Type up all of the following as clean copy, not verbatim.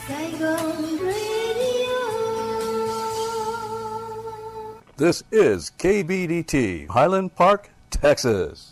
Saigon Radio. This is KBDT, Highland Park, Texas.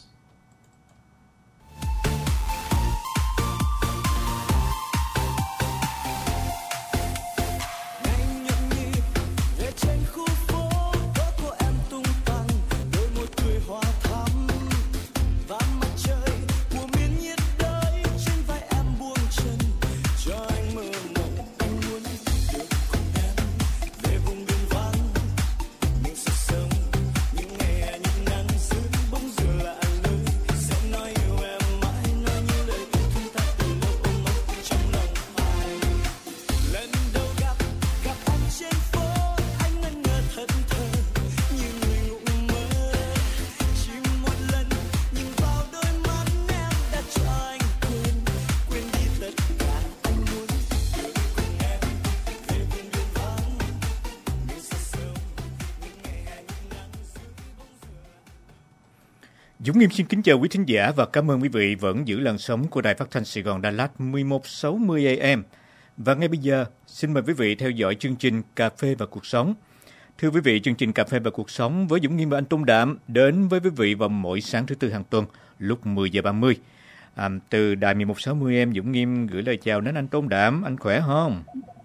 Dũng Nghiêm xin kính chào quý thính giả và cảm ơn quý vị vẫn giữ làn sóng của Đài Phát thanh Sài Gòn Đà Lạt 1160 AM. Và ngay bây giờ, xin mời quý vị theo dõi chương trình Cà phê và cuộc sống. Thưa quý vị, chương trình Cà phê và cuộc sống với Dũng Nghiêm và anh Tôn Đạm đến với quý vị vào mỗi sáng thứ Tư hàng tuần lúc 10 giờ 30. Từ Đài 1160 AM, Dũng Nghiêm gửi lời chào đến anh Tôn Đạm. Anh khỏe không?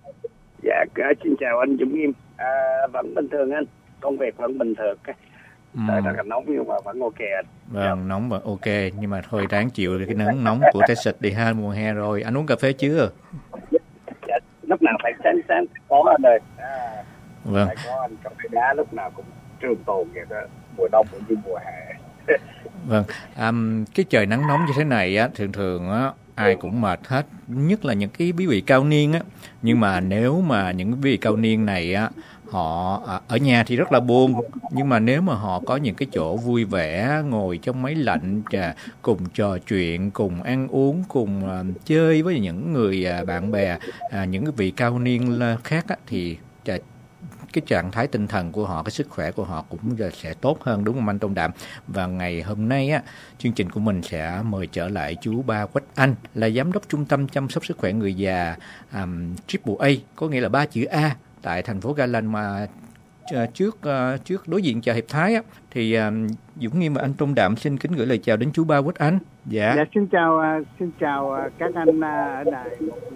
Dạ, xin chào anh Dũng Nghiêm. Vẫn bình thường anh, công việc vẫn bình thường. Trời rất là nóng nhưng mà vẫn ok anh. Vâng, nóng và ok, nhưng mà thôi ráng chịu cái nắng nóng của Texas đi ha, mùa hè rồi. Anh uống cà phê chưa? Dạ, lúc nào phải sáng có anh ơi. Vâng. Phải có anh, cà phê đá lúc nào cũng trường tồn vậy đó, mùa đông cũng như mùa hè. Vâng, cái trời nắng nóng như thế này á, thường á, ai cũng mệt hết, nhất là những cái quý vị cao niên á. Nhưng mà nếu mà những quý vị cao niên này á, họ ở nhà thì rất là buồn, nhưng mà nếu mà họ có những cái chỗ vui vẻ, ngồi trong máy lạnh, cùng trò chuyện, cùng ăn uống, cùng chơi với những người bạn bè, những cái vị cao niên khác á, thì cái trạng thái tinh thần của họ, cái sức khỏe của họ cũng sẽ tốt hơn, đúng không anh Tôn Đạm? Và ngày hôm nay á, chương trình của mình sẽ mời trở lại chú Ba Quách Anh, là giám đốc trung tâm chăm sóc sức khỏe người già Triple A, có nghĩa là 3 chữ A, tại thành phố Garland mà trước đối diện chợ Hiệp Thái á. Thì Dũng Nghiêm và anh Tôn Đạm xin kính gửi lời chào đến chú Ba Quách Anh. Dạ, xin chào các anh ở đài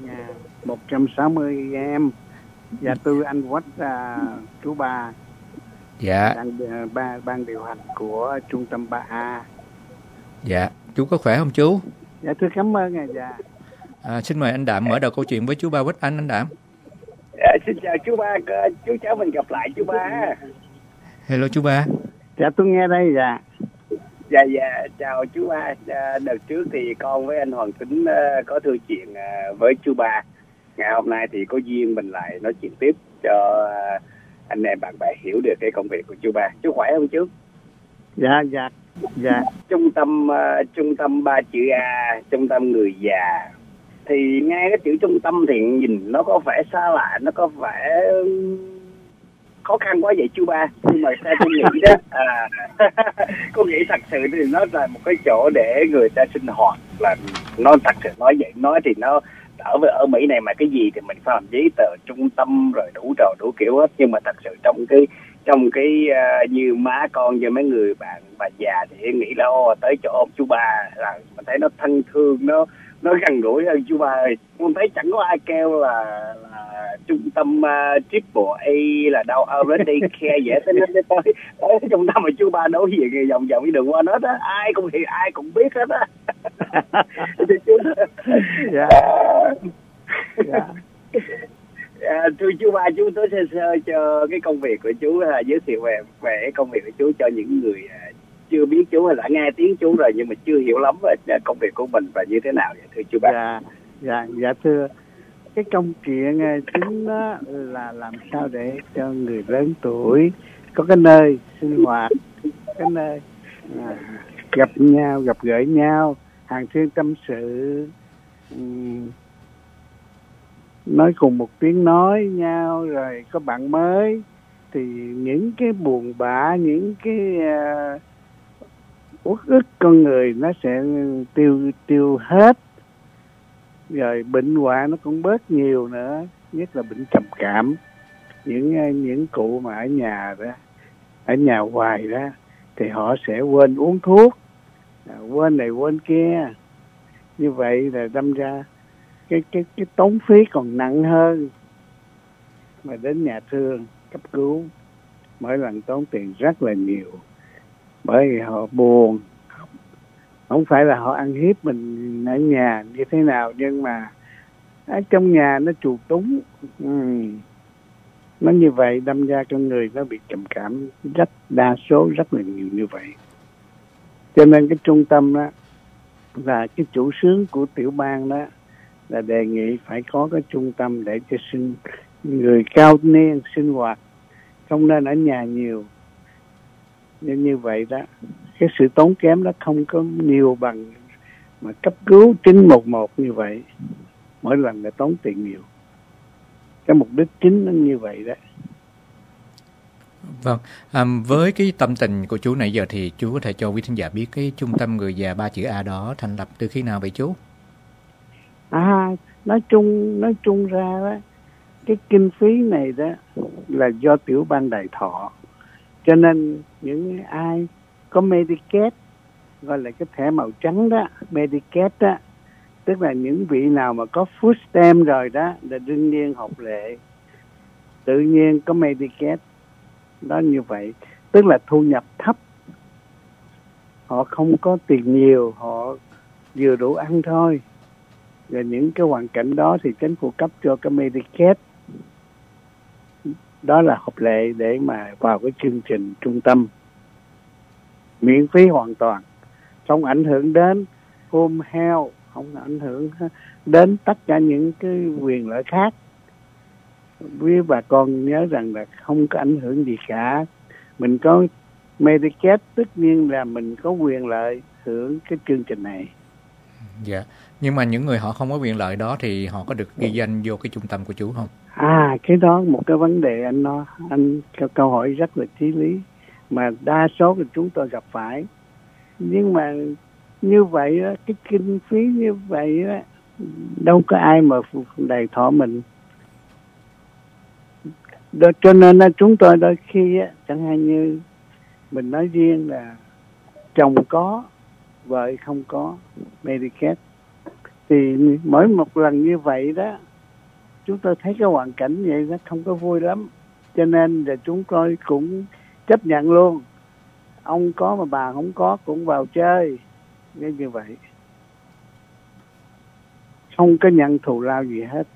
160 AM. Dạ, tôi anh Quách, chú Ba. Dạ. Ban điều hành của trung tâm 3A. Dạ, chú có khỏe không chú? Dạ, tôi cảm ơn. Dạ. Xin mời anh Đạm mở đầu câu chuyện với chú Ba Quách Anh Đạm. Xin chào chú Ba, chú cháu mình gặp lại chú Ba. Hello chú Ba. Dạ, tôi nghe đây. Dạ. Dạ, chào chú Ba. Đợt trước thì con với anh Hoàng Tính có thư chuyện với chú Ba. Ngày hôm nay thì có duyên mình lại nói chuyện tiếp cho anh em bạn bè hiểu được cái công việc của chú Ba. Chú khỏe không chú? Dạ. Trung tâm 3 chữ A, trung tâm người già. Thì nghe cái chữ trung tâm thì nhìn nó có vẻ xa lạ, nó có vẻ khó khăn quá vậy chú Ba. Nhưng mà sao tôi nghĩ đó, cô nghĩ thật sự thì nó là một cái chỗ để người ta sinh hoạt, là nó thật sự nói vậy. Nói thì nó ở Mỹ này mà cái gì thì mình phải làm giấy tờ trung tâm rồi đủ trò đủ kiểu hết. Nhưng mà thật sự trong cái như má con với mấy người bạn bà già thì nghĩ là tới chỗ ông chú Ba là mình thấy nó thân thương, nó gần gũi hơn chú Ba ơi. Con thấy chẳng có ai kêu là trung tâm Triple A là đâu already care vậy. Tới trung tâm mà chú Ba đối diện vòng cái đường qua hết á, ai cũng biết hết á. Thưa chú Ba, chú nói sơ cho cái công việc của chú, giới thiệu về công việc của chú cho những người chưa biết chú hay đã nghe tiếng chú rồi nhưng mà chưa hiểu lắm về công việc của mình và như thế nào vậy thưa chú Ba? Dạ thưa, cái công chuyện chính đó là làm sao để cho người lớn tuổi có cái nơi sinh hoạt, cái nơi gặp nhau, gặp gỡ nhau, hàng thiên tâm sự, nói cùng một tiếng nói nhau, rồi có bạn mới thì những cái buồn bã, những cái uất ức con người nó sẽ tiêu hết. rồi bệnh hoạn nó cũng bớt nhiều nữa, nhất là bệnh trầm cảm. Những cụ mà ở nhà hoài đó thì họ sẽ quên uống thuốc, quên này quên kia, như vậy là đâm ra cái tốn phí còn nặng hơn, mà đến nhà thương cấp cứu mỗi lần tốn tiền rất là nhiều, bởi vì họ buồn. Không phải là họ ăn hiếp mình ở nhà như thế nào, nhưng mà ở trong nhà nó trù túng, nó như vậy đâm ra con người nó bị trầm cảm, đa số rất là nhiều như vậy. Cho nên cái trung tâm đó là cái chủ xướng của tiểu bang đó, là đề nghị phải có cái trung tâm để cho người cao niên sinh hoạt, không nên ở nhà nhiều. Như vậy đó, cái sự tốn kém đó không có nhiều bằng mà cấp cứu 911 như vậy, mỗi lần là tốn tiền nhiều. Cái mục đích chính nó như vậy đó. Vâng, với cái tâm tình của chú nãy giờ thì chú có thể cho quý thính giả biết cái trung tâm người già 3 chữ A đó thành lập từ khi nào vậy chú? Nói chung ra đó, cái kinh phí này đó là do tiểu bang Đại Thọ. Cho nên những ai có Medicaid, gọi là cái thẻ màu trắng đó, Medicaid đó, tức là những vị nào mà có food stamp rồi đó, là đương nhiên hợp lệ, tự nhiên có Medicaid đó. Như vậy tức là thu nhập thấp, họ không có tiền nhiều, họ vừa đủ ăn thôi. Rồi những cái hoàn cảnh đó thì chính phủ cấp cho cái Medicaid, đó là hợp lệ để mà vào cái chương trình trung tâm miễn phí hoàn toàn, không ảnh hưởng đến home health, không ảnh hưởng đến tất cả những cái quyền lợi khác. Quý bà con nhớ rằng là không có ảnh hưởng gì cả. Mình có Medicaid tất nhiên là mình có quyền lợi hưởng cái chương trình này. Dạ, nhưng mà những người họ không có quyền lợi đó thì họ có được ghi danh vô cái trung tâm của chú không? Cái đó một cái vấn đề anh câu hỏi rất là chí lý mà đa số của chúng tôi gặp phải. Nhưng mà như vậy đó, cái kinh phí như vậy đó, đâu có ai mà Đại Thọ mình. Đó, cho nên là chúng tôi đôi khi á, chẳng hạn như mình nói riêng là chồng có, vợ không có Medicaid, thì mỗi một lần như vậy đó, chúng tôi thấy cái hoàn cảnh vậy nó không có vui lắm, cho nên là chúng tôi cũng chấp nhận luôn. Ông có mà bà không có cũng vào chơi, như vậy, không có nhận thù lao gì hết.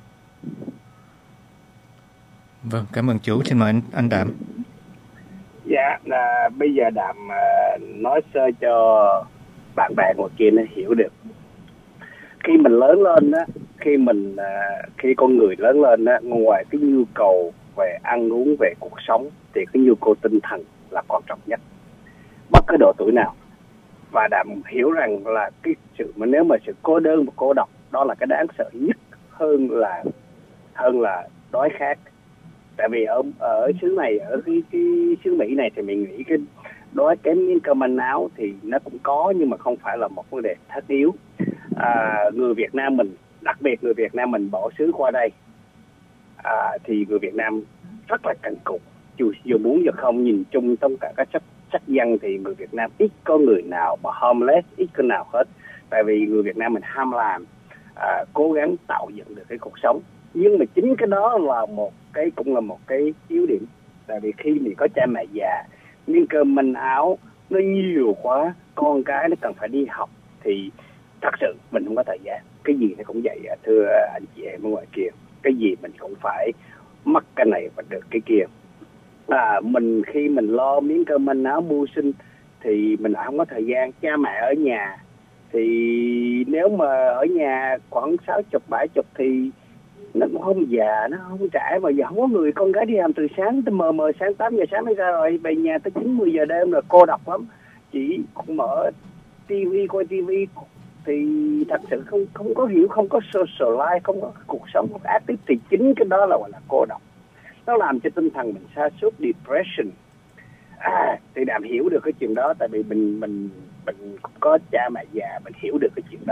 Vâng, cảm ơn chú. Xin mời anh Đạm. Dạ, bây giờ Đạm nói sơ cho bạn bè ngoài kia nó hiểu được. Khi mình lớn lên á, khi con người lớn lên á, ngoài cái nhu cầu về ăn uống, về cuộc sống, thì cái nhu cầu tinh thần là quan trọng nhất, bất cứ độ tuổi nào. Và Đạm hiểu rằng là cái sự mà nếu mà sự cô đơn và cô độc đó là cái đáng sợ nhất hơn là đói khát. Tại vì ở xứ này, ở cái xứ Mỹ này thì mình nghĩ cái đói kém miếng cơm manh áo thì nó cũng có, nhưng mà không phải là một vấn đề tất yếu. Người Việt Nam mình, đặc biệt người Việt Nam mình bỏ xứ qua đây, thì người Việt Nam rất là cần cù, dù muốn dù không. Nhìn chung trong cả các sắc dân thì người Việt Nam ít có người nào mà homeless, ít có nào hết. Tại vì người Việt Nam mình ham làm, cố gắng tạo dựng được cái cuộc sống. Nhưng mà chính cái đó là cũng là một cái yếu điểm. Tại vì khi mình có cha mẹ già, miếng cơm manh áo nó nhiều quá, con cái nó cần phải đi học, thì thật sự mình không có thời gian. Cái gì nó cũng vậy, thưa anh chị em ở ngoài kia, cái gì mình cũng phải mất cái này và được cái kia. Mình khi mình lo miếng cơm manh áo mưu sinh thì mình không có thời gian. Cha mẹ ở nhà thì nếu mà ở nhà khoảng 60-70 thì nó cũng không già, nó không trẻ, mà giờ không có người con gái đi làm từ sáng tới mờ sáng 8 giờ sáng mới ra, rồi về nhà tới 9-10 giờ đêm là cô độc lắm. Chỉ mở tivi, coi tivi thì thật sự không có hiểu, không có social life, không có cuộc sống, không có active, thì chính cái đó là gọi là cô độc. Nó làm cho tinh thần mình sa sút, depression. Thì Đàm hiểu được cái chuyện đó, tại vì mình có cha mẹ già, mình hiểu được cái chuyện đó.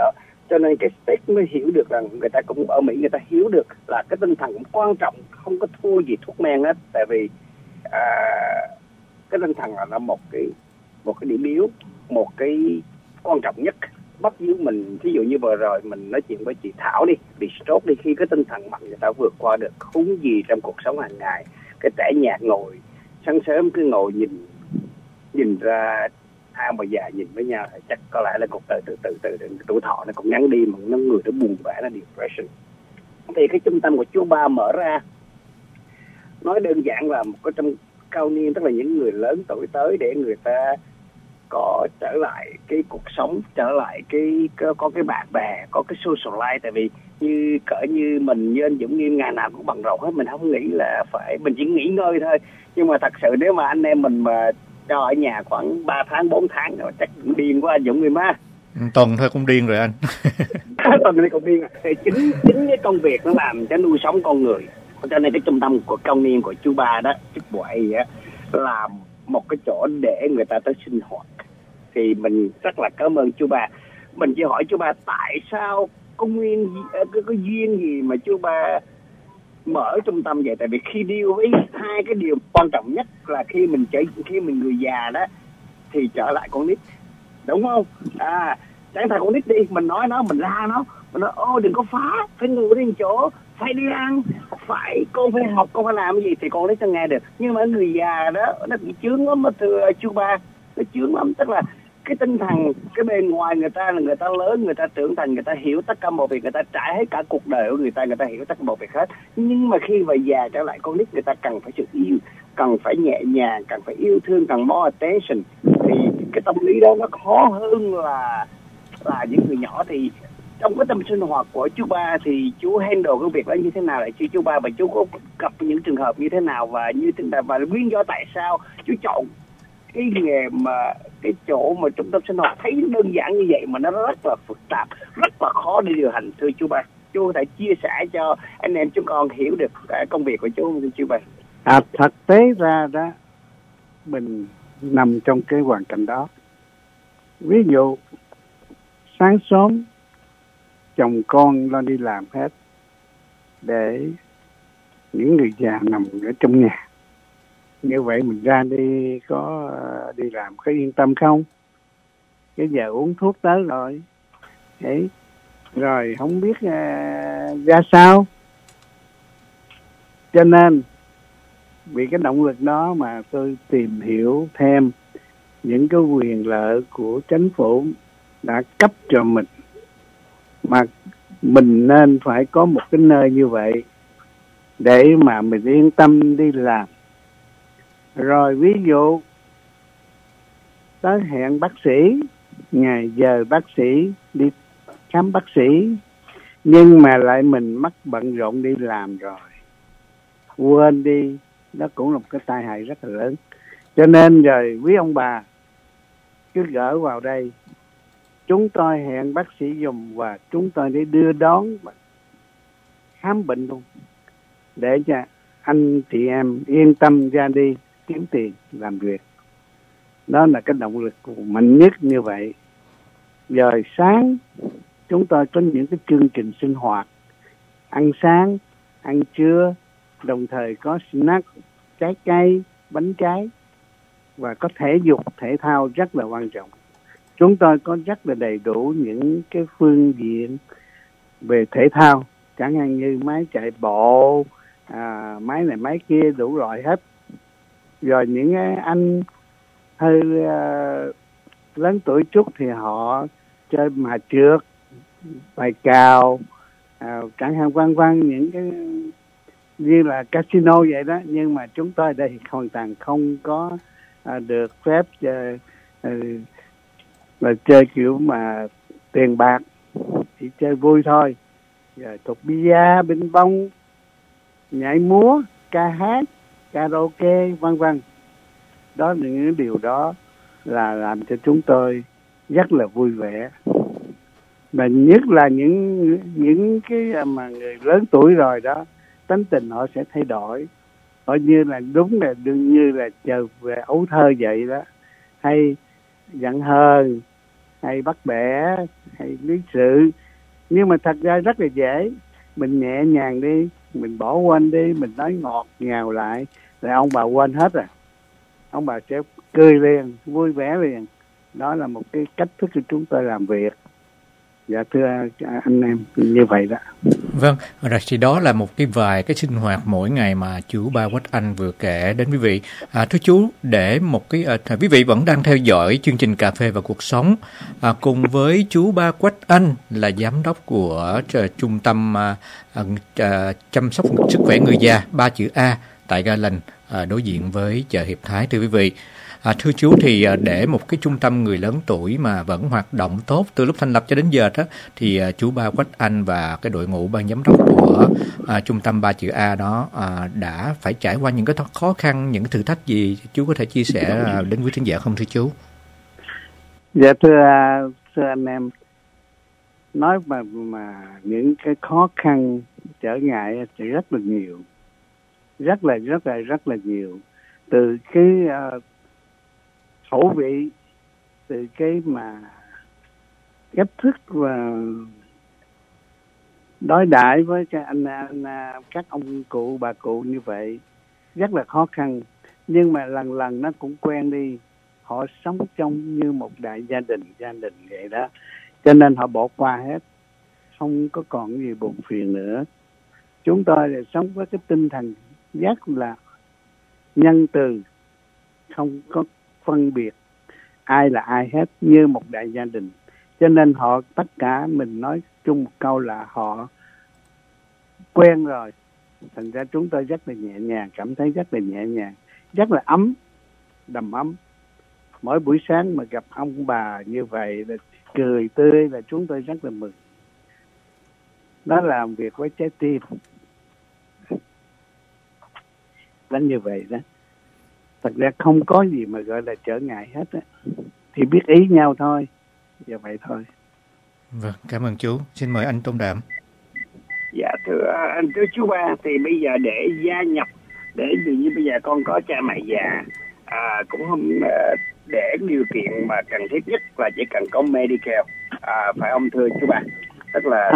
Cho nên cái States mới hiểu được rằng, người ta cũng ở Mỹ người ta hiểu được là cái tinh thần cũng quan trọng, không có thua gì thuốc men hết. Tại vì cái tinh thần là một cái điểm yếu, một cái quan trọng nhất. Bắt giữ mình, ví dụ như vừa rồi mình nói chuyện với chị Thảo đi, bị stroke đi, khi cái tinh thần mạnh người ta vượt qua được khốn gì trong cuộc sống hàng ngày. Cái trẻ nhà ngồi sáng sớm cứ ngồi nhìn ra hai bà già nhìn với nhau, chắc có lẽ là cuộc đời từ tuổi thọ nó cũng ngắn đi, mà nó người nó buồn bã, nó depression. Thì cái trung tâm của chú Ba mở ra, nói đơn giản là một cái trong cao niên, tức là những người lớn tuổi tới, để người ta có trở lại cái cuộc sống, trở lại có cái bạn bè, có cái social life. Tại vì như mình, như anh Dũng Nghiêm, ngày nào cũng bận rộn hết, mình không nghĩ là mình chỉ nghỉ ngơi thôi. Nhưng mà thật sự nếu mà anh em mình mà cho ở nhà khoảng 3 tháng 4 tháng rồi chắc cũng điên quá anh Dũng Nghiêm á. Tuần thôi cũng điên rồi anh. Tuần thì cũng điên. Thì chính cái công việc nó làm cho nuôi sống con người. Cho nên cái trung tâm của cao niên của chú Ba đó, chú Boy á, là một cái chỗ để người ta tới sinh hoạt. Thì mình rất là cảm ơn chú Ba. Mình chỉ hỏi chú Ba tại sao có duyên gì mà chú Ba mở trung tâm vậy. Tại vì khi deal với hai cái điều quan trọng nhất là khi mình người già đó thì trở lại con nít, đúng không? Chẳng thà con nít đi, mình nói nó, mình la nó, mình nói ô đừng có phá, phải ngủ đến chỗ, phải đi ăn, con phải học, con phải làm cái gì thì con nít nó nghe được. Nhưng mà người già đó nó bị chướng lắm mà thưa chú Ba, nó chướng lắm. Tức là cái tinh thần, cái bề ngoài người ta là người ta lớn, người ta trưởng thành, người ta hiểu tất cả mọi việc, người ta trải hết cả cuộc đời của người ta hiểu tất cả mọi việc hết. Nhưng mà khi về già trở lại con nít, người ta cần phải sự yêu, cần phải nhẹ nhàng, cần phải yêu thương, cần more attention. Thì cái tâm lý đó nó khó hơn là những người nhỏ. Thì trong cái tâm sinh hoạt của chú Ba thì chú handle cái việc đó như thế nào lại chú Ba, và chú có gặp những trường hợp như thế nào, và nguyên do tại sao chú chọn cái nghề mà cái chỗ mà trung tâm sinh hoạt thấy đơn giản như vậy mà nó rất là phức tạp, rất là khó để điều hành, thưa chú Ba. Chú có thể chia sẻ cho anh em chúng con hiểu được công việc của chú, thưa chú Ba. Thực tế ra đó, mình nằm trong cái hoàn cảnh đó. Ví dụ sáng sớm chồng con lo đi làm hết, để những người già nằm ở trong nhà. Như vậy mình ra đi có đi làm có yên tâm không? Cái giờ uống thuốc tới rồi. Đấy. Rồi không biết ra sao. Cho nên vì cái động lực đó mà tôi tìm hiểu thêm những cái quyền lợi của chính phủ đã cấp cho mình. Mà mình nên phải có một cái nơi như vậy để mà mình yên tâm đi làm. Rồi ví dụ tới hẹn bác sĩ, ngày giờ bác sĩ đi khám bác sĩ, nhưng mà lại mình mắc bận rộn đi làm rồi, quên đi, đó cũng là một cái tai hại rất là lớn. Cho nên rồi quý ông bà cứ gỡ vào đây, chúng tôi hẹn bác sĩ dùng và chúng tôi để đưa đón khám bệnh luôn, để cho anh chị em yên tâm ra đi kiếm tiền làm việc. Đó là cái động lực mạnh nhất như vậy. Rồi sáng chúng tôi có những cái chương trình sinh hoạt, ăn sáng, ăn trưa, đồng thời có snack, trái cây, bánh trái, và có thể dục thể thao rất là quan trọng. Chúng tôi có rất là đầy đủ những cái phương diện về thể thao, chẳng hạn như máy chạy bộ, máy này máy kia đủ loại hết. Rồi những anh hơi lớn tuổi chút thì họ chơi mà trượt, bài cào, chẳng hạn vân vân, những cái như là casino vậy đó. Nhưng mà chúng tôi đây hoàn toàn không có được phép là chơi kiểu mà tiền bạc, chỉ chơi vui thôi. Rồi thuộc bia, binh bông, nhảy múa, ca hát, karaoke, vân vân. Đó là những điều đó là làm cho chúng tôi rất là vui vẻ. Mà nhất là những cái mà người lớn tuổi rồi đó, tính tình họ sẽ thay đổi. Họ như là đúng là đương như là chờ về ấu thơ vậy đó, hay giận hờn, hay bắt bẻ, hay lý sự, Nhưng mà thật ra rất là dễ, mình nhẹ nhàng đi, mình bỏ quên đi, mình nói ngọt ngào lại, rồi ông bà quên hết rồi, ông bà sẽ cười liền, vui vẻ liền. Đó là một cái cách thức của chúng tôi làm việc. Dạ thưa anh em, như vậy đó. Vâng, rồi thì đó là một cái vài cái sinh hoạt mỗi ngày mà chú Ba Quách Anh vừa kể đến quý vị. Thưa chú, để một cái quý vị vẫn đang theo dõi chương trình Cà phê và cuộc sống cùng với chú Ba Quách Anh là giám đốc của trung tâm chăm sóc sức khỏe người già 3 chữ A tại Ga Lành, đối diện với chợ Hiệp Thái, thưa quý vị. Thưa chú, thì để một cái trung tâm người lớn tuổi mà vẫn hoạt động tốt từ lúc thành lập cho đến giờ đó, thì chú Ba Quách Anh và cái đội ngũ ban giám đốc của trung tâm 3 chữ A đó đã phải trải qua những cái khó khăn, những thử thách gì, chú có thể chia sẻ đến quý thính giả không thưa chú? Dạ thưa anh em, nói mà những cái khó khăn trở ngại thì rất là nhiều, rất là nhiều, từ cái khẩu vị, từ cái mà cách thức và đối đãi với các các ông cụ bà cụ như vậy rất là khó khăn. Nhưng mà lần lần nó cũng quen đi, họ sống trong như một đại gia đình vậy đó, cho nên họ bỏ qua hết, không có còn gì buồn phiền nữa. Chúng tôi là sống với cái tinh thần rất là nhân từ, không có phân biệt ai là ai hết, như một đại gia đình. Cho nên họ tất cả, mình nói chung một câu là họ quen rồi, thành ra chúng tôi rất là nhẹ nhàng, cảm thấy rất là nhẹ nhàng, rất là ấm, đầm ấm. Mỗi buổi sáng mà gặp ông bà như vậy là cười tươi là chúng tôi rất là mừng. Đó là làm việc với trái tim, là như vậy đó. Thật ra không có gì mà gọi là trở ngại hết á, thì biết ý nhau thôi, giờ vậy thôi. Vâng, cảm ơn chú. Xin mời anh Tôn Đạm. Dạ thưa chú Ba, thì bây giờ để gia nhập, để như bây giờ con có cha mẹ già, cũng không để điều kiện mà cần thiết nhất là chỉ cần có medical, phải không thưa chú Ba? Tức là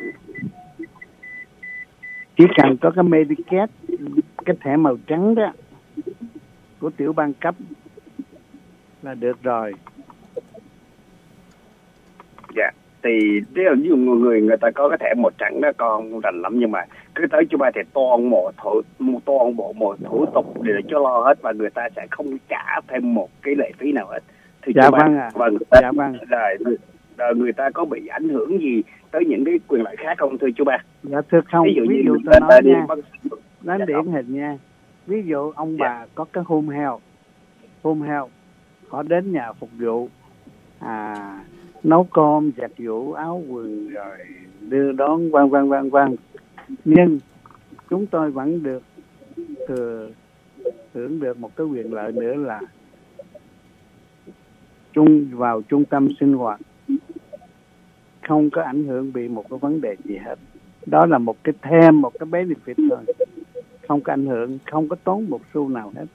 chỉ cần có cái Medicaid, cái thẻ màu trắng đó của tiểu bang cấp là được rồi. Dạ, thì ví dụ người ta có cái thẻ màu trắng đó con rành lắm, nhưng mà cứ tới chú Ba thì toàn bộ một thủ tục để cho lo hết, và người ta sẽ không trả thêm một cái lệ phí nào hết. Thì dạ vâng ạ. Dạ vâng. Rồi người ta có bị ảnh hưởng gì tới những cái quyền lợi khác không thưa chú Ba? Dạ thưa không. Ví dụ tôi nói nha, nói điển hình nha. Ví dụ ông bà có cái home health, họ đến nhà phục vụ, nấu cơm, giặt giũ, áo quần, rồi đưa đón vân. Nhưng chúng tôi vẫn được hưởng được một cái quyền lợi nữa là vào trung tâm sinh hoạt, không có ảnh hưởng bị một cái vấn đề gì hết. Đó là một cái benefit thôi, không có ảnh hưởng, không có tốn một xu nào hết.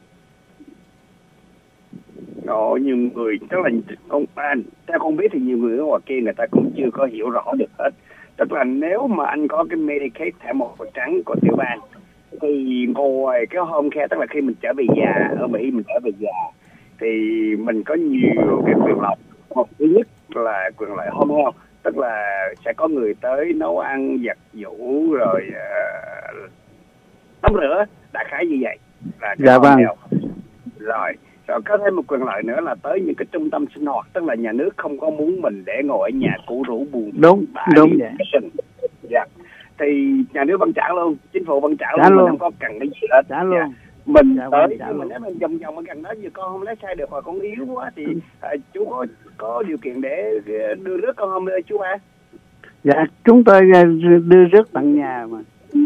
Nhiều người, tức là theo con biết thì nhiều người ở ngoài kia người ta cũng chưa có hiểu rõ được hết. Tức là nếu mà anh có cái Medicaid thẻ màu trắng của tiểu bang, thì ngồi cái home care, tức là khi mình trở về già ở Mỹ, mình trở về già thì mình có nhiều cái quyền lợi. Một thứ nhất là quyền lợi home health, tức là sẽ có người tới nấu ăn, giặt giũ, rồi tắm rửa, đại khái như vậy là cái home health. Rồi có thêm một quyền lợi nữa là tới những cái trung tâm sinh hoạt, tức là nhà nước không có muốn mình để ngồi ở nhà cũ rũ buồn. Đúng vậy. Dạ. Thì nhà nước vẫn trả luôn, chính phủ vẫn trả luôn, mình không có cần cái gì hết. Trả luôn. Mình tới mình vòng ở gần đó, như con không lái xe được hoặc con yếu quá thì chú có điều kiện để đưa rước con không chú Ba? Dạ, chúng tôi đưa rước tận nhà mà.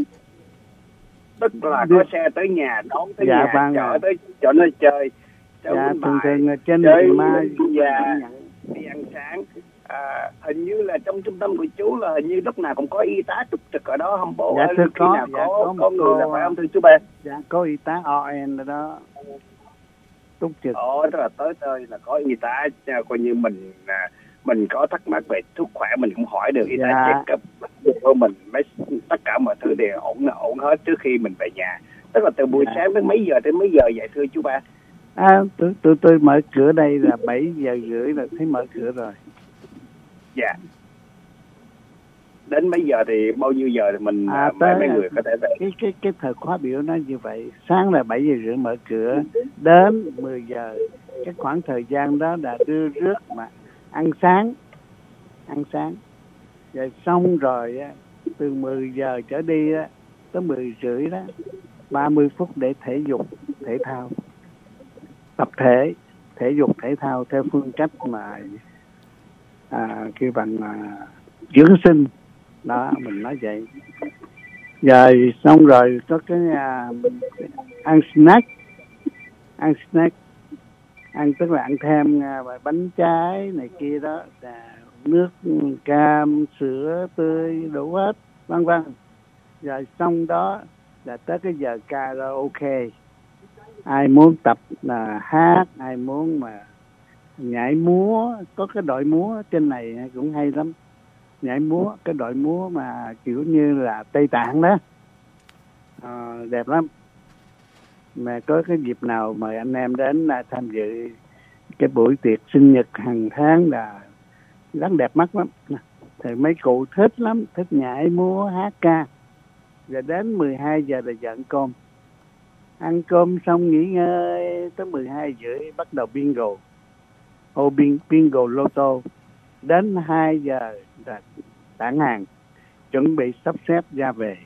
Tức là có xe tới nhà, đón tới nhà, chở tới chỗ nơi chơi. Dạ, thường trên đường mai đi ăn sáng. Hình như là trong trung tâm của chú là hình như lúc nào cũng có y tá túc trực ở đó không bố? Dạ thưa có một người là phải không thưa chú Ba? Dạ có y tá ON ở đó túc trực. Tức là tới là có y tá, coi như mình mình có thắc mắc về sức khỏe mình cũng hỏi được y tá Dạ. check up của mình, tất cả mọi thứ đều ổn hết trước khi mình về nhà. Tức là từ buổi sáng đến mấy giờ vậy thưa chú ba? Tôi mở cửa đây là 7:30 là thấy mở cửa rồi. Dạ. Đến mấy giờ thì bao nhiêu giờ thì mình mấy người có thể về? Cái thời khóa biểu nó như vậy. Sáng là 7:30 mở cửa, đến 10 giờ. Cái khoảng thời gian đó là đưa rước mà ăn sáng. Rồi xong rồi á, từ 10 giờ trở đi á, tới 10:30 đó, 30 phút để thể dục thể thao, tập thể dục thể thao theo phương cách mà kêu bằng dưỡng sinh đó, mình nói vậy. Rồi xong rồi có cái ăn snack, ăn tức là ăn thêm bánh trái này kia đó, nước cam, sữa tươi đủ hết, vân vân. Rồi xong đó là tới cái giờ karaoke. Ai muốn tập là hát, ai muốn mà nhảy múa, có cái đội múa trên này cũng hay lắm. Nhảy múa, cái đội múa mà kiểu như là Tây Tạng đó, đẹp lắm. Mà có cái dịp nào mời anh em đến tham dự cái buổi tiệc sinh nhật hàng tháng là rất đẹp mắt lắm. Thì mấy cụ thích lắm, thích nhảy múa hát ca. Rồi đến 12 giờ là giờ ăn cơm. Ăn cơm xong nghỉ ngơi tới 12:30 bắt đầu bingo. Bingo lô tô. Đến 2 giờ là tản hàng, chuẩn bị sắp xếp ra về.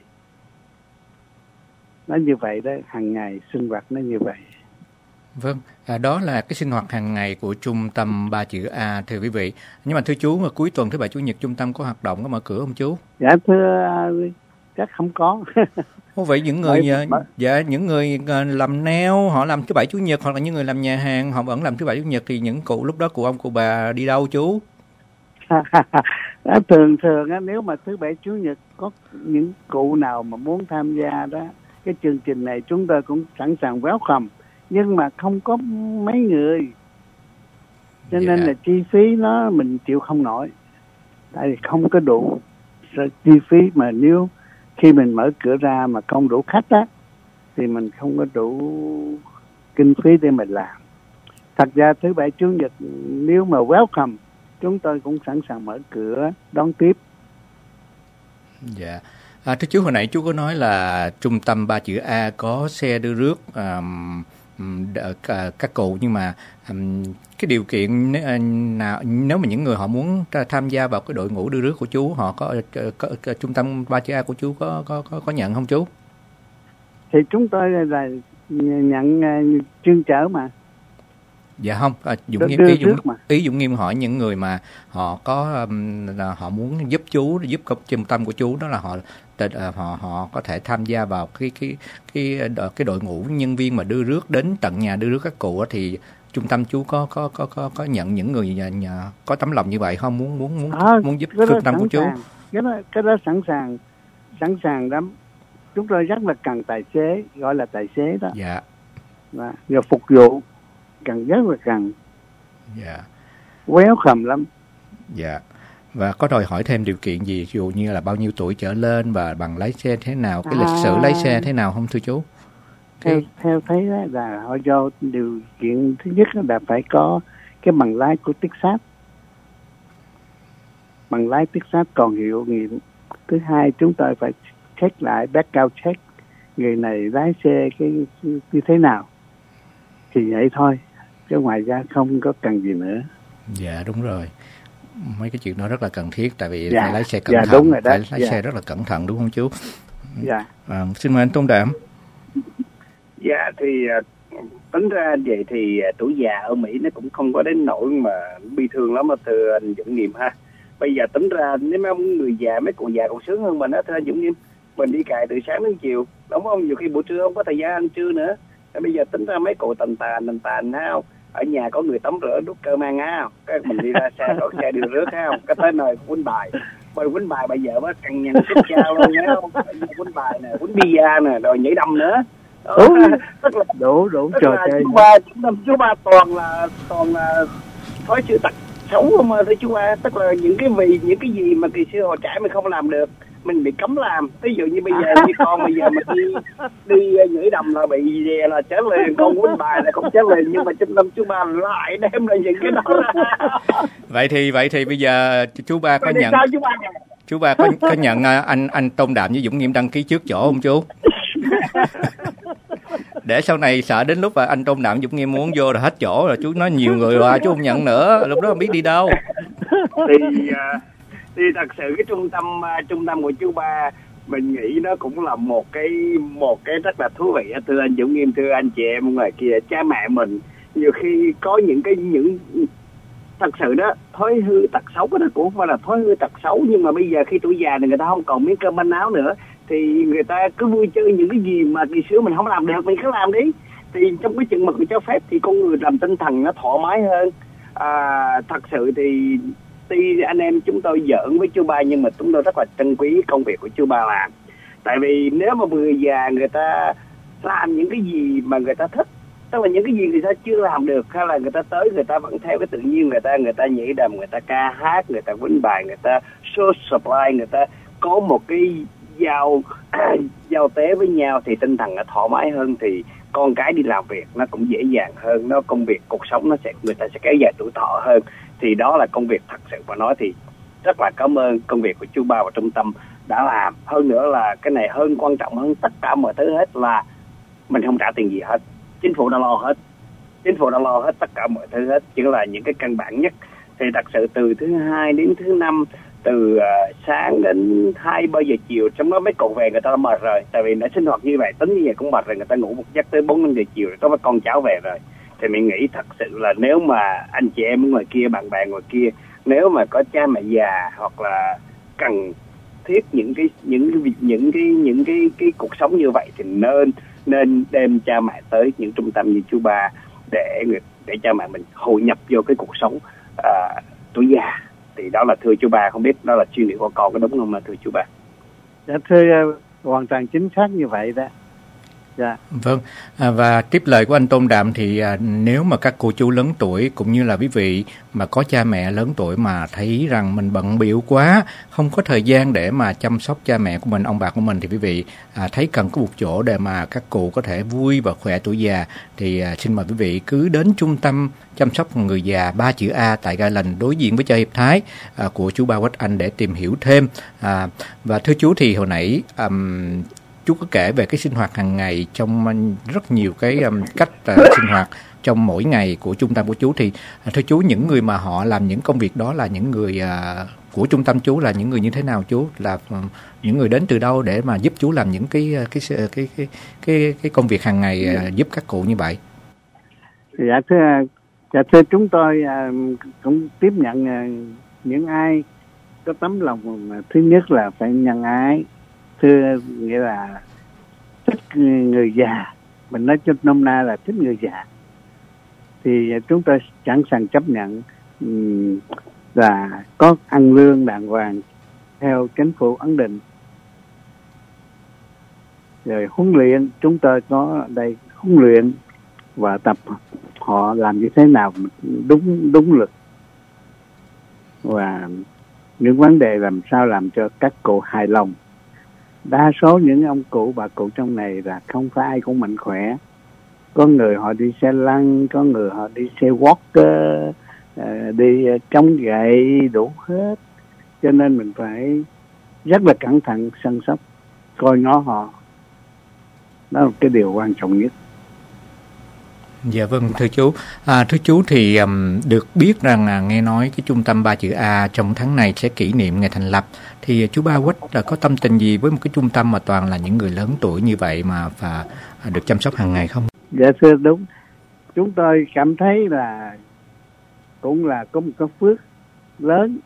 Nó như vậy đó, hàng ngày sinh hoạt nó như vậy. Vâng, đó là cái sinh hoạt hàng ngày của trung tâm 3 chữ A thưa quý vị. Nhưng mà thưa chú, mà cuối tuần thứ Bảy Chủ nhật trung tâm có hoạt động, có mở cửa không chú? Dạ thưa, chắc không có. Vậy những người những người làm nail họ làm thứ Bảy Chủ nhật, hoặc là những người làm nhà hàng họ vẫn làm thứ Bảy Chủ nhật, thì những cụ lúc đó cụ ông cụ bà đi đâu chú? Thường nếu mà thứ Bảy Chủ nhật có những cụ nào mà muốn tham gia đó cái chương trình này, chúng tôi cũng sẵn sàng welcome, nhưng mà không có mấy người, cho nên là chi phí nó mình chịu không nổi, tại vì không có đủ chi phí. Mà nếu khi mình mở cửa ra mà không đủ khách á thì mình không có đủ kinh phí để mình làm. Thật ra thứ Bảy Chủ nhật nếu mà welcome, chúng tôi cũng sẵn sàng mở cửa đón tiếp. Dạ. Thưa chú, hồi nãy chú có nói là trung tâm 3 chữ A có xe đưa rước các cụ, nhưng mà cái điều kiện nào nếu mà những người họ muốn tham gia vào cái đội ngũ đưa rước của chú, họ có trung tâm 3 chữ A của chú có nhận không chú? Thì chúng tôi là nhận chuyên chở mà. Dạ không, ý Dũng Nghiêm hỏi những người mà họ có họ muốn giúp chú, giúp trung tâm của chú, đó là họ có thể tham gia vào cái đội ngũ nhân viên mà đưa rước đến tận nhà đưa rước các cụ, thì trung tâm chú có nhận những người nhà có tấm lòng như vậy không, muốn giúp trung tâm của chú? Cái đó sẵn sàng lắm. Chúng tôi rất là cần tài xế, gọi là tài xế đó. Dạ. Và phục vụ rất là cần. Dạ. Welcome lắm. Dạ. Và có đòi hỏi thêm điều kiện gì, ví dụ như là bao nhiêu tuổi trở lên và bằng lái xe thế nào, cái lịch sử lái xe thế nào không thưa chú? Theo thấy là họ do điều kiện thứ nhất là phải có cái bằng lái của Texas. Bằng lái Texas còn hiệu nghiệm. Thứ hai, chúng tôi phải check lại, background check, người này lái xe cái như thế nào. Thì vậy thôi, chứ ngoài ra không có cần gì nữa. Dạ đúng rồi, mấy cái chuyện đó rất là cần thiết, tại vì phải lái xe cẩn thận, đúng rồi đó. Phải lái xe rất là cẩn thận, đúng không chú? Dạ. Xin mời anh Tôn Đạm. Dạ thì tính ra vậy thì tuổi già ở Mỹ nó cũng không có đến nỗi mà bi thương lắm, mà thưa anh Dũng Nghiêm ha. Bây giờ tính ra nếu mấy ông người già, mấy cụ già còn sướng hơn mình đó thưa anh Dũng Nghiêm. Mình đi cày từ sáng đến chiều, đúng không? Nhiều khi buổi trưa không có thời gian ăn trưa nữa. Bây giờ tính ra mấy cụ tàn ha, ở nhà có người tắm rửa đút cơm ăn ha, cái mình đi ra xe có xe đưa rước ha, cái tới nơi quýnh bài bây giờ mới cằn nhằn xích chao luôn nhá, quýnh bài nè, quýnh bia nè, rồi nhảy đầm nữa. Đủ trò chơi. Chú ba toàn là thói chữ tật xấu không thưa chú ba. Tức là những cái gì mà kỳ xưa họ trải mình không làm được, mình bị cấm làm. Ví dụ như bây giờ như con bây giờ mà đi nhảy đầm là bị về là chết liền, con quýnh bài là không chết liền, nhưng mà trung tâm chú ba lại đem lại những cái đó ra. Vậy thì bây giờ chú ba có nhận chú ba có nhận anh Tôn Đạm với Dũng Nghiêm đăng ký trước chỗ không chú? Để sau này sợ đến lúc mà anh Tôn Đạm Dũng Nghiêm muốn vô là hết chỗ rồi, chú nói nhiều người rồi chú không nhận nữa, lúc đó không biết đi đâu. Thì thật sự cái trung tâm của chú ba mình nghĩ nó cũng là một cái rất là thú vị. Thưa anh Dũng Nghiêm, thưa anh chị em ngoài kia, cha mẹ mình nhiều khi có những thật sự đó, thói hư tật xấu đó cũng không phải là thói hư tật xấu, nhưng mà bây giờ khi tuổi già thì người ta không còn miếng cơm manh áo nữa, thì người ta cứ vui chơi những cái gì mà kỳ xưa mình không làm được mình cứ làm đi. Thì trong cái chừng mực cho phép thì con người làm tinh thần nó thoải mái hơn. Thật sự thì tuy anh em chúng tôi giỡn với chú ba nhưng mà chúng tôi rất là trân quý công việc của chú ba làm. Tại vì nếu mà người già người ta làm những cái gì mà người ta thích, tức là những cái gì người ta chưa làm được, hay là người ta tới người ta vẫn theo cái tự nhiên, người ta nhảy đầm, người ta ca hát, người ta quýnh bài, người ta show supply, người ta có một cái giao tế với nhau thì tinh thần nó thoải mái hơn, thì con cái đi làm việc nó cũng dễ dàng hơn, nó công việc cuộc sống người ta sẽ kéo dài tuổi thọ hơn. Thì đó là công việc thật sự mà nói thì rất là cảm ơn công việc của chú ba và trung tâm đã làm. Hơn nữa là cái này hơn quan trọng hơn tất cả mọi thứ hết là mình không trả tiền gì hết, chính phủ đã lo hết tất cả mọi thứ hết, chỉ là những cái căn bản nhất. Thì thật sự từ thứ hai đến thứ năm, từ sáng đến 2-3 giờ chiều, trong đó mấy cậu về người ta đã mệt rồi, tại vì đã sinh hoạt như vậy tính như vậy cũng mệt rồi, người ta ngủ một giấc tới 4-5 giờ chiều rồi có mấy con cháu về rồi. Thì mình nghĩ thật sự là nếu mà anh chị em ở ngoài kia, bạn bè ngoài kia, nếu mà có cha mẹ già hoặc là cần thiết những cái cuộc sống như vậy thì nên đem cha mẹ tới những trung tâm như chú ba để cha mẹ mình hội nhập vô cái cuộc sống tuổi già. Thì đó là thưa chú ba, không biết đó là suy nghĩ của con có đúng không mà thưa chú ba? Dạ thưa, hoàn toàn chính xác như vậy đó. Dạ. Vâng, và tiếp lời của anh Tôn Đạm thì nếu mà các cô chú lớn tuổi cũng như là quý vị mà có cha mẹ lớn tuổi mà thấy rằng mình bận bịu quá, không có thời gian để mà chăm sóc cha mẹ của mình, ông bà của mình, thì quý vị thấy cần có một chỗ để mà các cụ có thể vui và khỏe tuổi già thì xin mời quý vị cứ đến trung tâm chăm sóc người già 3 chữ A tại Ga Lành đối diện với chợ Hiệp Thái của chú Ba Quách Anh để tìm hiểu thêm. Và thưa chú thì hồi nãy chú có kể về cái sinh hoạt hàng ngày trong rất nhiều cái cách sinh hoạt trong mỗi ngày của trung tâm của chú, thì thưa chú, những người mà họ làm những công việc đó là những người của trung tâm chú là những người như thế nào chú? Là những người đến từ đâu để mà giúp chú làm những cái công việc hàng ngày giúp các cụ như vậy? Dạ thưa chúng tôi cũng tiếp nhận những ai có tấm lòng. Thứ nhất là phải nhân ái, thưa nghĩa là thích người già, mình nói cho nôm na là thích người già, thì chúng tôi sẵn sàng chấp nhận là có ăn lương đàng hoàng theo chính phủ ấn định. Rồi huấn luyện, chúng tôi có đây huấn luyện và tập họ làm như thế nào đúng lực, và những vấn đề làm sao làm cho các cụ hài lòng. Đa số những ông cụ bà cụ trong này là không phải ai cũng mạnh khỏe, có người họ đi xe lăn, có người họ đi xe walker, đi chống gậy đủ hết, cho nên mình phải rất là cẩn thận săn sóc coi ngó họ, đó là cái điều quan trọng nhất. Dạ vâng, thưa chú. Thưa chú thì được biết rằng nghe nói cái trung tâm 3 chữ A trong tháng này sẽ kỷ niệm ngày thành lập, thì chú Ba Quách có tâm tình gì với một cái trung tâm mà toàn là những người lớn tuổi như vậy mà và được chăm sóc hàng ngày không? Dạ thưa đúng, chúng tôi cảm thấy là cũng là có một cái phước lớn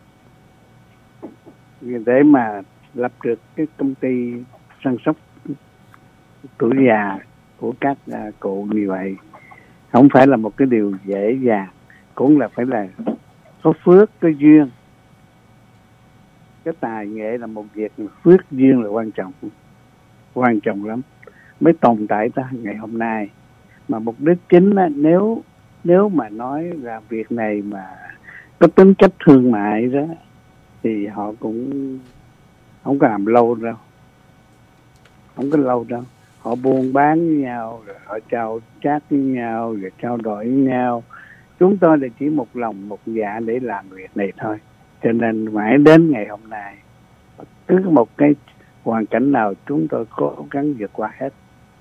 để mà lập được cái công ty chăm sóc tuổi già của các cụ như vậy. Không phải là một cái điều dễ dàng, cũng là phải là có phước, có duyên. Cái tài nghệ là một việc, mà phước duyên là quan trọng lắm mới tồn tại tới ngày hôm nay. Mà mục đích chính á, nếu mà nói là việc này mà có tính chất thương mại đó thì họ cũng không có làm lâu đâu, không có lâu đâu. Họ buôn bán với nhau, rồi họ chào chat với nhau, rồi trao đổi với nhau. Chúng tôi là chỉ một lòng một dạ để làm việc này thôi. Cho nên mãi đến ngày hôm nay, cứ một cái hoàn cảnh nào chúng tôi cố gắng vượt qua hết.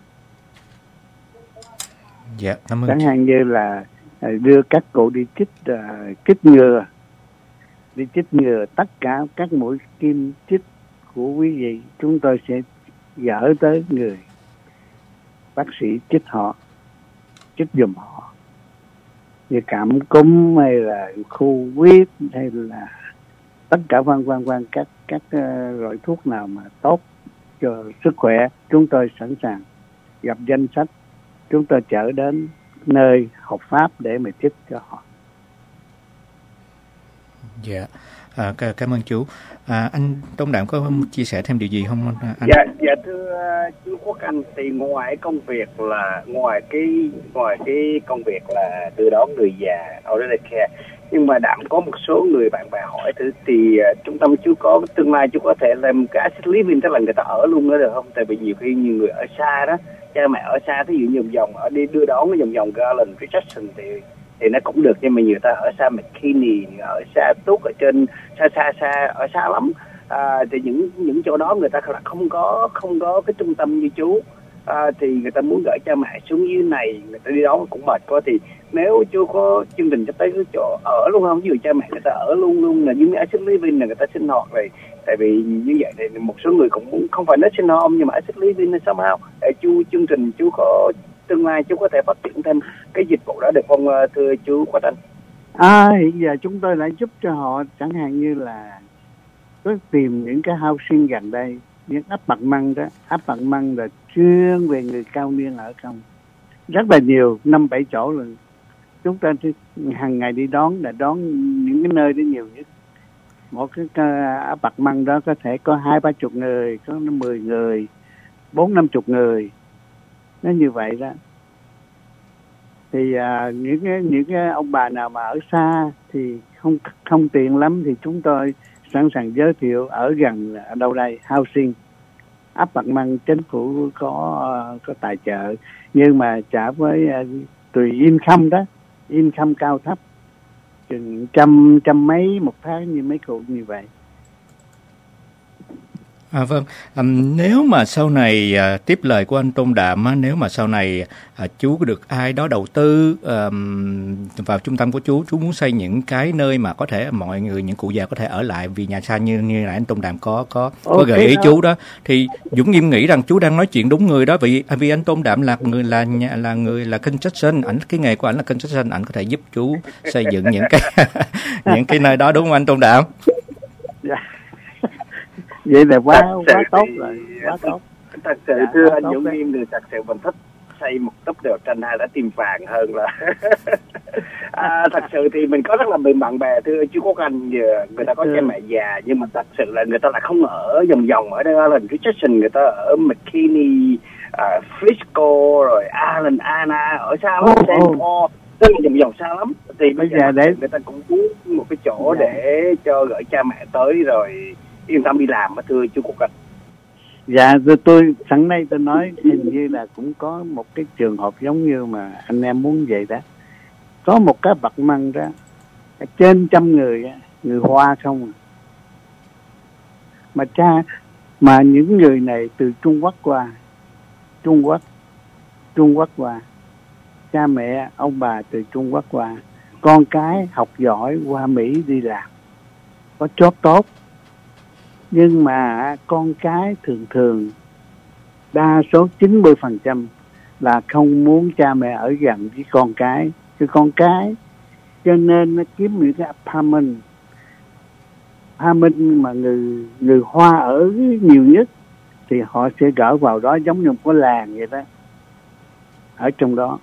Dạ, cảm ơn. Chẳng hạn như là đưa các cụ đi chích ngừa, đi chích ngừa tất cả các mũi kim chích của quý vị, chúng tôi sẽ gửi tới người bác sĩ chích họ, chích giùm họ, như cảm cúm hay là Covid hay là tất cả vân vân các loại thuốc nào mà tốt cho sức khỏe, chúng tôi sẵn sàng gặp danh sách, chúng tôi chở đến nơi hợp pháp để mà chích cho họ. Dạ, cảm ơn chú. Anh Tôn Đạm có chia sẻ thêm điều gì không anh? Dạ thưa chú Quốc Anh, thì ngoài công việc là ngoài cái công việc là đưa đón người già elderly care, nhưng mà Đạm có một số người bạn bè hỏi thì trung tâm chú có tương lai chú có thể làm cái assisted living, tức là người ta ở luôn đó được không? Tại vì nhiều khi nhiều người ở xa đó, cha mẹ ở xa, thí dụ như vòng ở đi đưa đón cái vòng Garland, Richardson thì nó cũng được, nhưng mà người ta ở xa McKinney, ở xa Túc, ở trên xa ở xa lắm. Thì những chỗ đó người ta là không có cái trung tâm như chú, thì người ta muốn gửi cha mẹ xuống dưới này, người ta đi đón cũng mệt quá. Thì nếu chú có chương trình cho tới cái chỗ ở luôn không, ví dụ cha mẹ người ta ở luôn là dưới assisted living là người ta sinh hoạt rồi, tại vì như vậy thì một số người cũng muốn không phải nói sinh home nhưng mà assisted living nên somehow để chương trình chú có tương lai chú có thể phát triển thêm cái dịch vụ đó được không thưa chú Quách Anh? Hiện giờ chúng tôi lại giúp cho họ, chẳng hạn như là có tìm những cái housing gần đây, những apartment đó, apartment là chuyên về người cao niên ở không, rất là nhiều, 5-7 chỗ rồi. Chúng ta hàng ngày đi đón những cái nơi đó nhiều nhất. Một cái apartment đó có thể có 20-30 người, có 10 người, 40-50 người, nó như vậy đó. Thì những cái ông bà nào mà ở xa thì không tiện lắm thì chúng tôi sẵn sàng giới thiệu ở gần ở đâu đây housing apartment, chính phủ có tài trợ, nhưng mà trả với tùy income đó, income cao thấp, chừng trăm mấy một tháng như mấy cụ như vậy. Vâng, nếu mà sau này tiếp lời của anh Tôn Đạm, nếu mà sau này chú được ai đó đầu tư vào trung tâm của chú muốn xây những cái nơi mà có thể mọi người, những cụ già có thể ở lại vì nhà xa như nãy anh Tôn Đạm có gợi ý chú đó, thì Dũng Nghiêm nghĩ rằng chú đang nói chuyện đúng người đó, vì anh Tôn Đạm là người là construction, cái nghề của ảnh là construction, ảnh có thể giúp chú xây dựng những cái nơi đó, đúng không anh Tôn Đạm? Vậy là quá tốt rồi, quá tốt. Thật sự thưa anh Dũng Nghiêm, thì thật sự mình thích xây một túp lều tranh hay đã tìm vàng hơn là thật sự thì mình có rất là nhiều bạn bè thưa chú Quốc Anh, người ta có cha mẹ già nhưng mà thật sự là người ta lại không ở vòng ở đây là Richardson, người ta ở McKinney, Frisco, rồi Allen, Anna, ở xa lắm, St. Paul, tức là vòng xa lắm. Thì bây giờ để người ta cũng muốn một cái chỗ để cho gửi cha mẹ tới rồi yên tâm đi làm mà thưa chú Quốc Anh. Dạ, tôi sẵn đây tôi nói hình như là cũng có một cái trường hợp giống như mà anh em muốn vậy đó. Có một cái bậc măng đó trên 100 người Hoa không, mà những người này từ Trung Quốc qua, Trung Quốc qua, cha mẹ ông bà từ Trung Quốc qua, con cái học giỏi qua Mỹ đi làm, có job tốt. Nhưng mà con cái thường đa số 90% là không muốn cha mẹ ở gần với con cái, cho nên nó kiếm những cái apartment mà người Hoa ở nhiều nhất thì họ sẽ gỡ vào đó giống như một cái làng vậy đó. Ở trong đó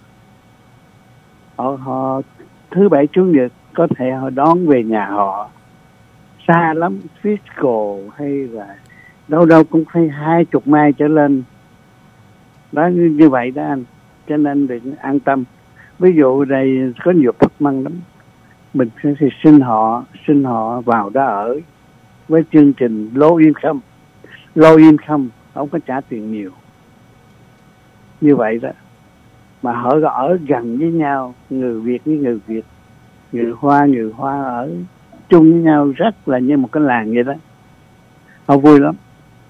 họ thứ bảy chủ nhật có thể họ đón về nhà họ, xa lắm, Frisco hay là đâu cũng phải 20 mai trở lên đó, như vậy đó anh. Cho nên đừng an tâm. Ví dụ đây có nhiều apartment lắm, mình sẽ xin họ vào đó ở với chương trình low income, không có trả tiền nhiều như vậy đó, mà họ ở gần với nhau, người Việt với người Việt, người Hoa ở chung với nhau rất là như một cái làng vậy đó, họ vui lắm.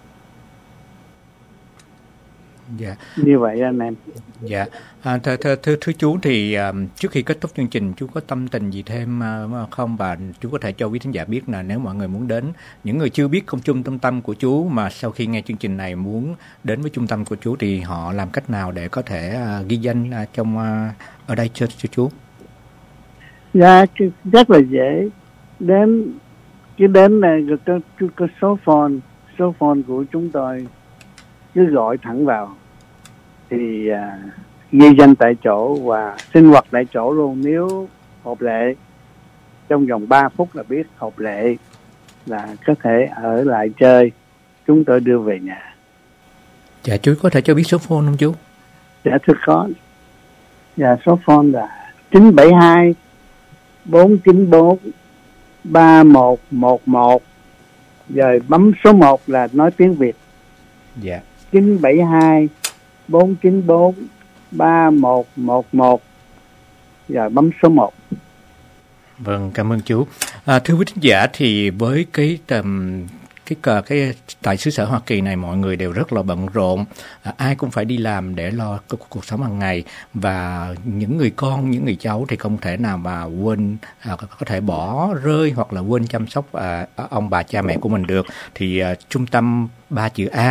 Dạ. Như vậy anh em. Dạ. Thưa chú thì trước khi kết thúc chương trình, chú có tâm tình gì thêm không, và chú có thể cho quý thính giả biết là nếu mọi người muốn đến, những người chưa biết trung tâm của chú mà sau khi nghe chương trình này muốn đến với trung tâm của chú thì họ làm cách nào để có thể ghi danh ở đây cho chú? Dạ, rất là dễ. Đến này có số phone của chúng tôi, cứ gọi thẳng vào thì ghi danh tại chỗ và sinh hoạt tại chỗ luôn. Nếu hợp lệ trong vòng 3 phút là biết hợp lệ là có thể ở lại chơi, chúng tôi đưa về nhà. Dạ, chú có thể cho biết số phone không chú? Dạ thưa có. Dạ, số phone là 972 494 3111. Rồi bấm số 1 là nói tiếng Việt. Dạ. 972 494 3111. Rồi bấm số 1. Vâng, cảm ơn chú. Thưa quý thính giả, thì với cái tại xứ sở Hoa Kỳ này mọi người đều rất là bận rộn, ai cũng phải đi làm để lo cuộc sống hàng ngày, và những người con, những người cháu thì không thể nào mà quên, có thể bỏ rơi hoặc là quên chăm sóc ông bà cha mẹ của mình được. Thì trung tâm 3 chữ A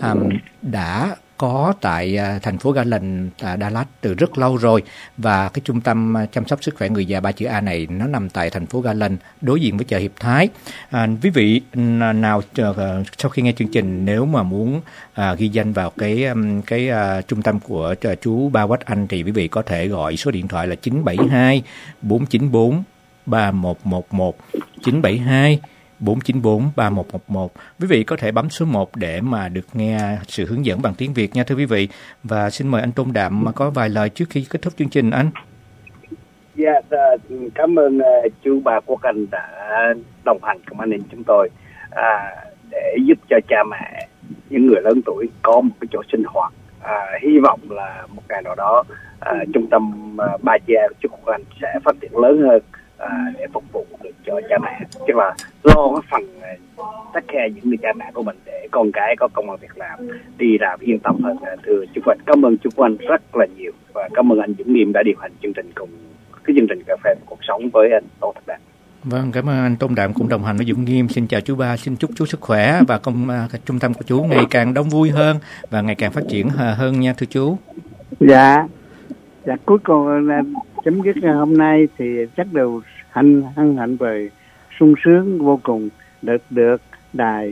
đã có tại thành phố Garland, Dallas từ rất lâu rồi, và cái trung tâm chăm sóc sức khỏe người già 3 chữ A này nó nằm tại thành phố Garland, đối diện với chợ Hiệp Thái. Quý vị nào sau khi nghe chương trình nếu mà muốn ghi danh vào cái trung tâm của chú Ba Quách Anh thì quý vị có thể gọi số điện thoại là 972 494 3111 972 494 3111. Quý vị có thể bấm số 1 để mà được nghe sự hướng dẫn bằng tiếng Việt nha thưa quý vị. Và xin mời anh Tôn Đạm mà có vài lời trước khi kết thúc chương trình anh. Dạ, cảm ơn chú Ba Quốc Anh đã đồng hành cùng anh em chúng tôi để giúp cho cha mẹ, những người lớn tuổi có một cái chỗ sinh hoạt. Hy vọng là một ngày nào đó trung tâm 3 chữ A của chú Quốc Anh sẽ phát triển lớn hơn để phục vụ được cho cha mẹ, tức là lo cái phần tất cả những người cha mẹ của mình để con cái có công an việc làm, đi làm yên tâm hơn. Thưa chú Quỳnh, cảm ơn chú Quỳnh rất là nhiều, và cảm ơn anh Dũng Nghiêm đã điều hành chương trình cùng cái chương trình cà phê cuộc sống với anh Tôn Đạm. Vâng, cảm ơn anh Tôn Đạm cũng đồng hành với Dũng Nghiêm. Xin chào chú Ba, xin chúc chú sức khỏe và trung tâm của chú ngày càng đông vui hơn và ngày càng phát triển hơn nha thưa chú. Dạ, cuối cùng là chấm dứt hôm nay thì chắc đều hân hạnh về sung sướng vô cùng được đài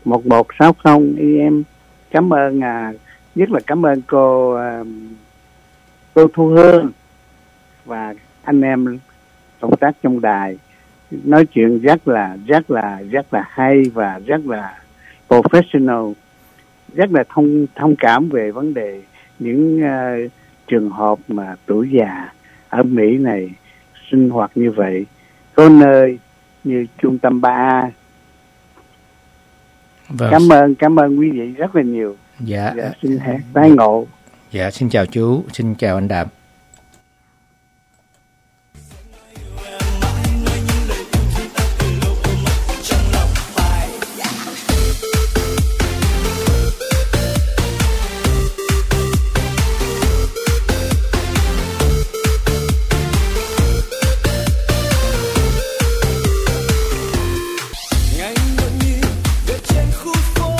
1160 em. Cảm ơn nhất là cảm ơn cô Thu Hương và anh em công tác trong đài, nói chuyện rất là hay và rất là professional, rất là thông cảm về vấn đề những trường hợp mà tuổi già ở Mỹ này sinh hoạt như vậy, có nơi như trung tâm 3A. Vâng. Cảm ơn quý vị rất là nhiều. Dạ xin hẹn tái ngộ. Dạ, xin chào chú, xin chào anh Đạm.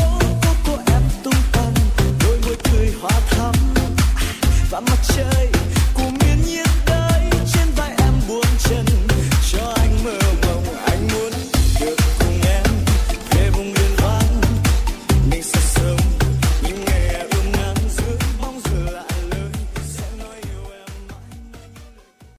Và mặt trời